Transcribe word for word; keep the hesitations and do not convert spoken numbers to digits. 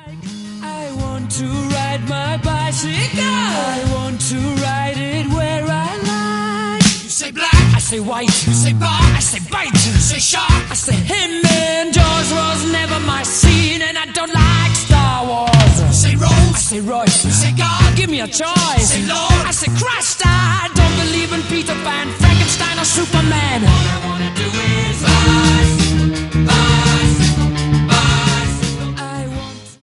I want to ride my bicycle. I want to ride it where I like. You say black, I say white. you say bar, I say bite. you say shark. I say him and Jaws was never my scene, and I don't like Star Wars. You say I Rose, say Royce. you say God, Give me a choice. say Lord. I say Christ. I don't believe in Peter Pan.